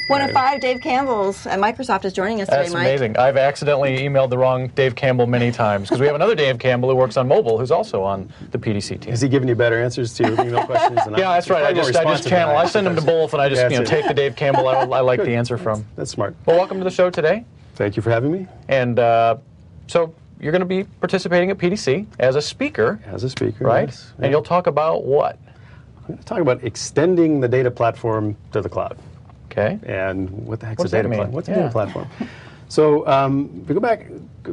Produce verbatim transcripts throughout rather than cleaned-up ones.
One of five Dave Campbells at Microsoft is joining us That's today, Mike. amazing. I've accidentally emailed the wrong Dave Campbell many times because we have another Dave Campbell who works on mobile who's also on the P D C team. Is he giving you better answers to your email questions? Than yeah, I? that's right. I just, I just channel. I send them to both, and I just Yeah, you know it. take the Dave Campbell I, I like Good. the answer from. That's smart. Well, welcome to the show today. Thank you for having me. And uh, so you're going to be participating at P D C as a speaker. As a speaker, right? Yes. And you'll talk about what? I'm going to talk about extending the data platform to the cloud. Okay. And what the heck's What a does that data mean? platform? What's Yeah. a data platform? So um, if we go back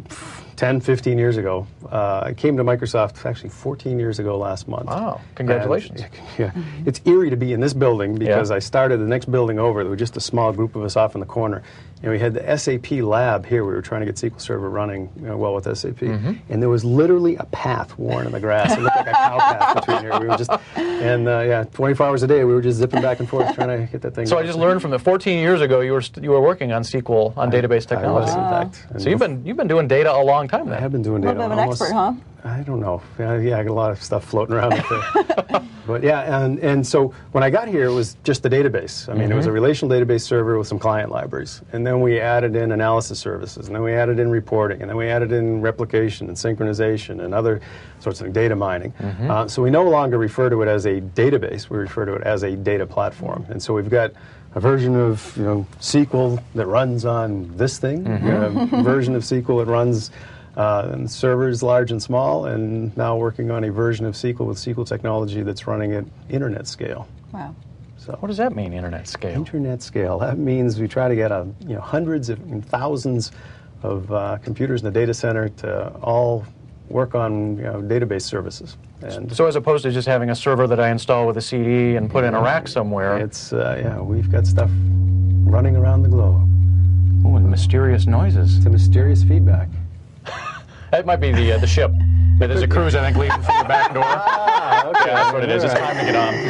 ten, fifteen years ago, uh, I came to Microsoft actually fourteen years ago last month. Wow, congratulations. And, yeah, mm-hmm. It's eerie to be in this building because yeah. I started the next building over. There was just a small group of us off in the corner. And we had the S A P lab here. We were trying to get S Q L Server running you know, well with S A P. Mm-hmm. And there was literally a path worn in the grass. It looked like a cow path between here. We were just, and uh, yeah, twenty-four hours a day, we were just zipping back and forth trying to get that thing So going. I just learned from the fourteen years ago you were st- you were working on S Q L on I, database technology. I was, in fact. So you've been you've been doing data a long time then. I have been doing A data. little bit of an almost, expert, huh? I don't know. Yeah, yeah, I got a lot of stuff floating around up there. But yeah, and, and so when I got here, it was just the database. I mean, mm-hmm. it was a relational database server with some client libraries. And then we added in analysis services, and then we added in reporting, and then we added in replication and synchronization and other sorts of data mining. Mm-hmm. Uh, so we no longer refer to it as a database. We refer to it as a data platform. And so we've got a version of you know S Q L that runs on this thing, mm-hmm. a version of S Q L that runs Uh, and servers large and small, and now working on a version of S Q L with S Q L technology that's running at internet scale. Wow. So what does that mean, internet scale? Internet scale. That means we try to get a, you know, hundreds of and thousands of uh, computers in the data center to all work on you know, database services. And so as opposed to just having a server that I install with a C D and put in a rack somewhere. It's, uh, yeah, we've got stuff running around the globe. Ooh, and mysterious noises. It's a mysterious feedback. That might be the uh, the ship. There's a cruise, I think, leaving from the back door. Ah, okay. Yeah, that's what it is. It's time to get on.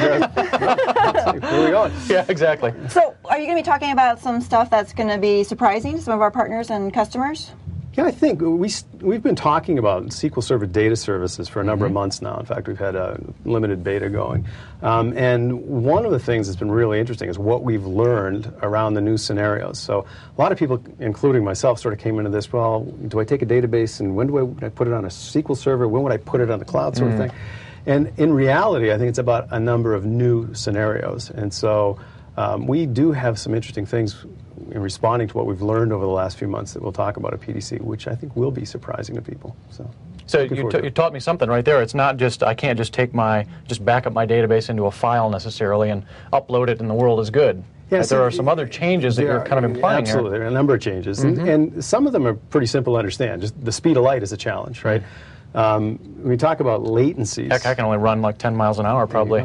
Where are we going? Yeah, exactly. So are you going to be talking about some stuff that's going to be surprising to some of our partners and customers? Yeah, I think we, we've been talking about S Q L Server data services for a number mm-hmm. of months now. In fact, we've had a limited beta going. Um, and one of the things that's been really interesting is what we've learned around the new scenarios. So a lot of people, including myself, sort of came into this, well, do I take a database and when do I, would I put it on a S Q L Server? When would I put it on the cloud sort mm. of thing? And in reality, I think it's about a number of new scenarios. And so um, we do have some interesting things in responding to what we've learned over the last few months that we'll talk about at P D C, which I think will be surprising to people. So, so you, t- you taught me something right there. It's not just, I can't just take my, just back up my database into a file necessarily and upload it and the world is good. Yeah, right? so there are some other changes that you're are, kind of implying absolutely, here. there are a number of changes. Mm-hmm. And, and some of them are pretty simple to understand. Just the speed of light is a challenge, right? Mm-hmm. Um, when we talk about latencies. Heck, I can only run like ten miles an hour probably.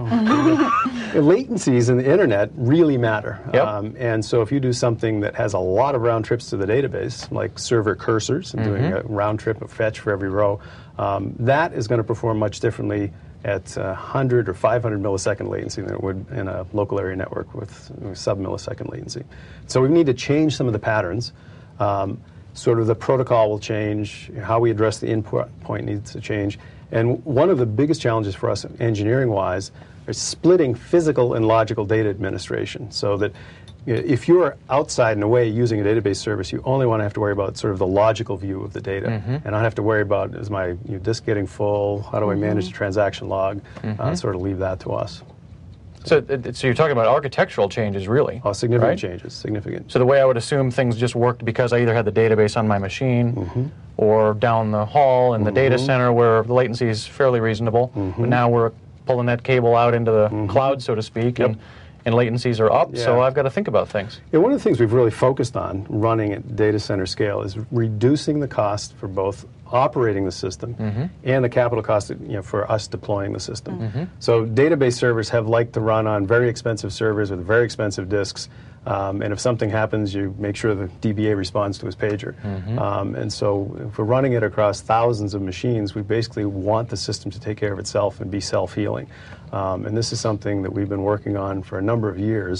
Latencies in the internet really matter. Yep. Um, and so if you do something that has a lot of round trips to the database, like server cursors and mm-hmm. doing a round trip of fetch for every row, um, that is going to perform much differently at one hundred or five hundred millisecond latency than it would in a local area network with sub-millisecond latency. So we need to change some of the patterns. Um, Sort of the protocol will change, how we address the input point needs to change. And one of the biggest challenges for us engineering-wise is splitting physical and logical data administration so that if you're outside and away using a database service, you only want to have to worry about sort of the logical view of the data mm-hmm. and not have to worry about, is my you know, disk getting full, how do mm-hmm. I manage the transaction log, mm-hmm. uh, sort of leave that to us. So, so you're talking about architectural changes, really? Oh, significant right? changes, significant. So the way I would assume things just worked because I either had the database on my machine mm-hmm. or down the hall in the mm-hmm. data center where the latency is fairly reasonable, mm-hmm. but now we're pulling that cable out into the mm-hmm. cloud, so to speak, yep. and, and latencies are up, yeah. so I've got to think about things. Yeah, one of the things we've really focused on running at data center scale is reducing the cost for both operating the system mm-hmm. and the capital cost you know, for us deploying the system. Mm-hmm. So database servers have liked to run on very expensive servers with very expensive disks, um, and if something happens, you make sure the D B A responds to his pager. Mm-hmm. Um, and so if we're running it across thousands of machines, we basically want the system to take care of itself and be self-healing. Um, and this is something that we've been working on for a number of years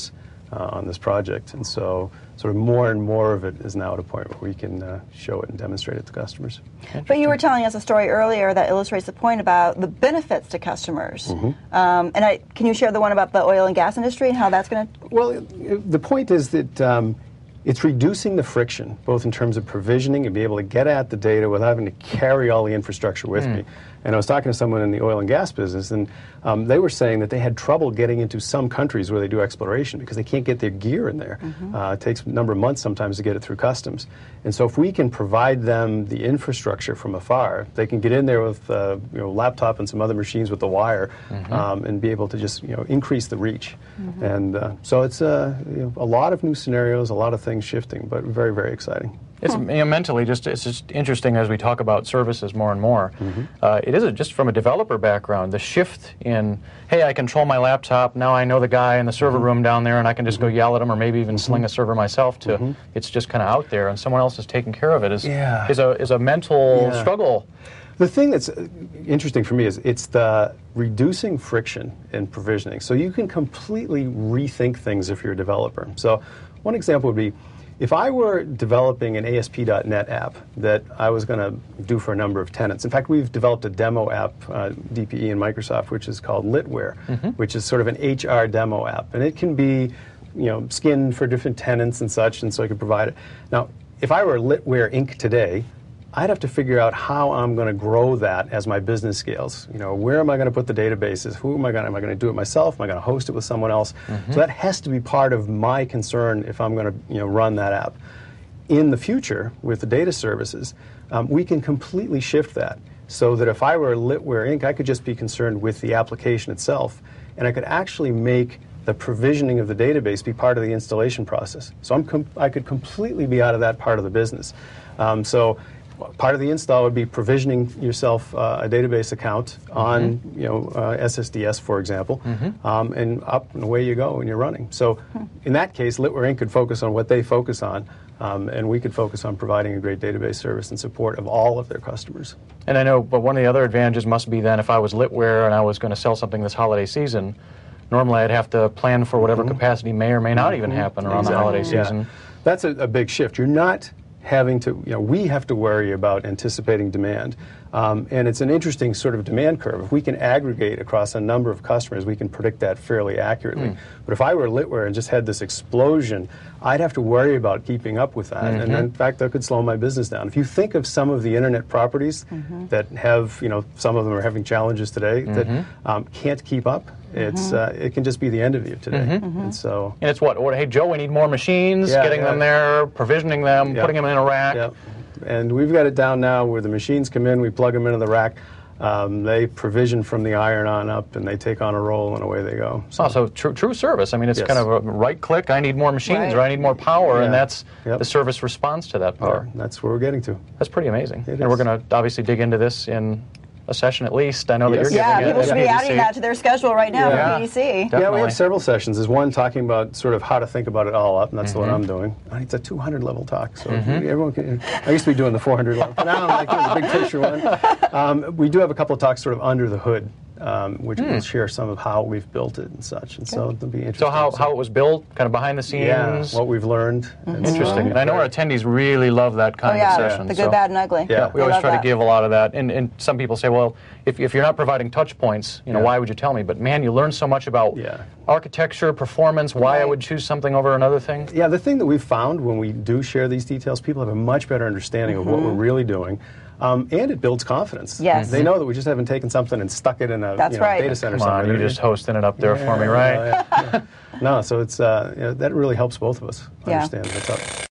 uh, on this project. And so sort of more and more of it is now at a point where we can uh, show it and demonstrate it to customers. But you were telling us a story earlier that illustrates the point about the benefits to customers. Mm-hmm. um, and I, can you share the one about the oil and gas industry and how that's going to... Well, it, it, the point is that um, it's reducing the friction, both in terms of provisioning and be able to get at the data without having to carry all the infrastructure with mm. me. And I was talking to someone in the oil and gas business, and um, they were saying that they had trouble getting into some countries where they do exploration because they can't get their gear in there. Mm-hmm. uh, it takes a number of months sometimes to get it through customs. And so if we can provide them the infrastructure from afar, they can get in there with uh, you know, laptop and some other machines with the wire mm-hmm. um, and be able to just you know, increase the reach. Mm-hmm. And uh, so it's uh, you know, a lot of new scenarios, a lot of things shifting, but very, very exciting. It's you know, mentally just it's just interesting as we talk about services more and more. Mm-hmm. uh, it is just from a developer background, the shift in, hey, I control my laptop, now I know the guy in the server mm-hmm. room down there and I can just go yell at him or maybe even mm-hmm. sling a server myself to, mm-hmm. it's just kind of out there and someone else is taking care of it is, yeah. is, a, is a mental yeah. struggle. The thing that's interesting for me is it's the reducing friction in provisioning. So you can completely rethink things if you're a developer. So one example would be, if I were developing an A S P dot net app that I was going to do for a number of tenants, in fact, we've developed a demo app, uh, D P E and Microsoft, which is called Litware, mm-hmm. which is sort of an H R demo app. And it can be, you know, skinned for different tenants and such, and so I could provide it. Now, if I were Litware Incorporated today, I'd have to figure out how I'm going to grow that as my business scales. You know, where am I going to put the databases? Who am I going to, am I going to do it myself? Am I going to host it with someone else? Mm-hmm. So that has to be part of my concern if I'm going to, you know, run that app. In the future, with the data services, um, we can completely shift that so that if I were Litware Incorporated, I could just be concerned with the application itself, and I could actually make the provisioning of the database be part of the installation process. So I'm com- I could completely be out of that part of the business. Um, so. Part of the install would be provisioning yourself uh, a database account on, mm-hmm. you know, uh, S S D S, for example, mm-hmm. um, and up and away you go when you're running. So, in that case, Litware Incorporated could focus on what they focus on, um, and we could focus on providing a great database service and support of all of their customers. And I know, but one of the other advantages must be then if I was Litware and I was going to sell something this holiday season, normally I'd have to plan for whatever mm-hmm. capacity may or may not even happen around exactly. the holiday season. Yeah. That's a, a big shift. You're not having to, you know, we have to worry about anticipating demand. Um, and it's an interesting sort of demand curve. If we can aggregate across a number of customers, we can predict that fairly accurately. Mm. But if I were Litware and just had this explosion, I'd have to worry about keeping up with that. Mm-hmm. And in fact, that could slow my business down. If you think of some of the internet properties mm-hmm. that have, you know, some of them are having challenges today mm-hmm. that um, can't keep up, it's mm-hmm. uh, it can just be the end of you today. Mm-hmm. Mm-hmm. And so, and it's what? Hey, Joe, we need more machines. Yeah, getting yeah. them there, provisioning them, yeah. putting them in a rack. Yeah. And we've got it down now where the machines come in, we plug them into the rack. Um, they provision from the iron on up, and they take on a roll, and away they go. So, oh, so true, true service. I mean, it's yes. kind of a right click. I need more machines, right. or I need more power, yeah. and that's yep. the service responds to that power. Yeah, that's where we're getting to. That's pretty amazing. It and is. we're going to obviously dig into this in a session at least. I know yes. that you're yeah, giving people it. should be adding that to their schedule right now yeah. for P D C. Definitely. Yeah, we have several sessions. There's one talking about sort of how to think about it all up, and that's mm-hmm. what I'm doing. It's a two hundred level talk, so mm-hmm. everyone can. I used to be doing the four hundred level, but now I'm like doing the big picture one. Um, we do have a couple of talks sort of under the hood, um, which mm. will share some of how we've built it and such, and okay. so it'll be interesting. So how, how it was built, kind of behind the scenes? Yeah, what we've learned. Mm-hmm. And interesting. So, and I know our attendees really love that kind oh, yeah. of session. The good, so. bad, and ugly. Yeah, yeah we they always try that. to give a lot of that. And, and some people say, well, if, if you're not providing touch points, you know, yeah. why would you tell me? But man, you learn so much about yeah. architecture, performance, why right. I would choose something over another thing. Yeah, the thing that we've found when we do share these details, people have a much better understanding mm-hmm. of what we're really doing. Um, and it builds confidence. Yes. They know that we just haven't taken something and stuck it in a That's you know, right. data center Come on, somewhere. you're just hosting it up there yeah, for me, right? Yeah, yeah. No, so it's uh, you know, that really helps both of us yeah. understand what's up.